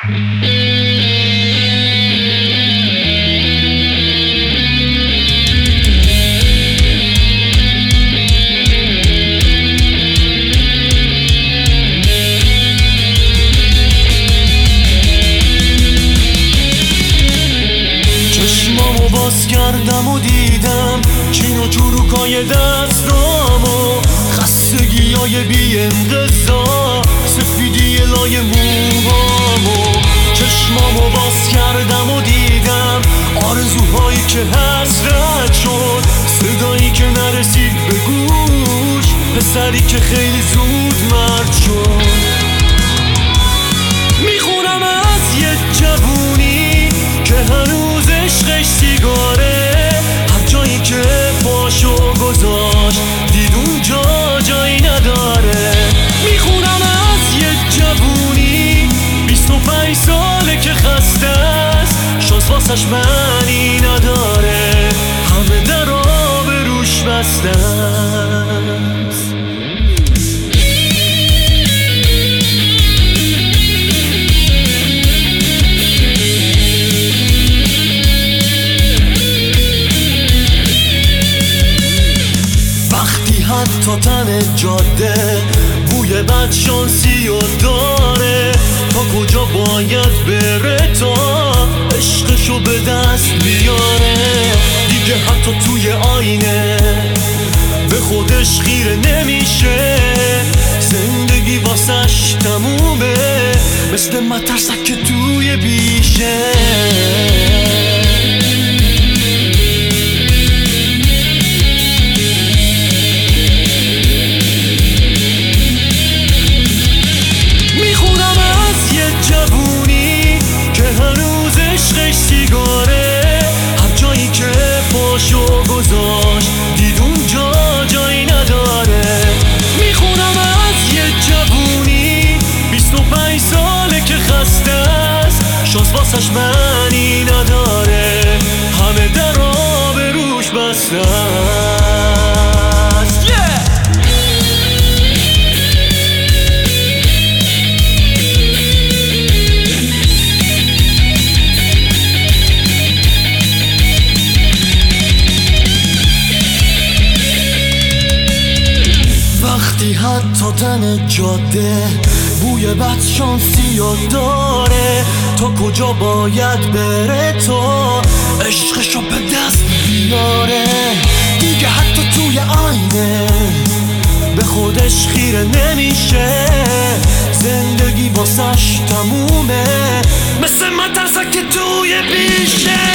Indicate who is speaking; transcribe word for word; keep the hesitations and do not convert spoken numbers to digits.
Speaker 1: چشمامو باز کردم و دیدم چین و چروکای دستامو، خستگی های بی انقضا، سفیدی لای موهامو. چشمامو باز کردم و دیدم آرزوهایی که حسرت شد، صدایی که نرسید به گوش، پسری که خیلی زود مرد شد. میخونم از یه جوونی که هنوز عشقش سیگاره، هر جایی که پاشو گذاشت دید اونجا جایی نداره. میخونم از یه جوونی بیست و پنج ساله که خسته است، شانس واسش معنی نداره، همه درا به روش بسته است. تا تن جاده بوی بد شانسی و داره، تا کجا باید بره تا عشقشو به دست بیاره. دیگه حتی توی آینه به خودش خیره نمیشه، زندگی واسش تمومه، مثل مترسک که توی بیشه. هر جایی که پاشو گذاشت دید اونجا جایی نداره. میخونم از یه جوونی بیست و پنج ساله که خسته است، شانس واسش معنی نداره، همه درا به روش بسته است. yeah! وقتی حتی تن جاده بوی بد شانسی رو داره، تا کجا باید بره تا عشقشو به دست بیاره. دیگه حتی توی آینه به خودش خیره نمیشه، زندگی واسش تمومه، مثل مترسک که توی بیشه.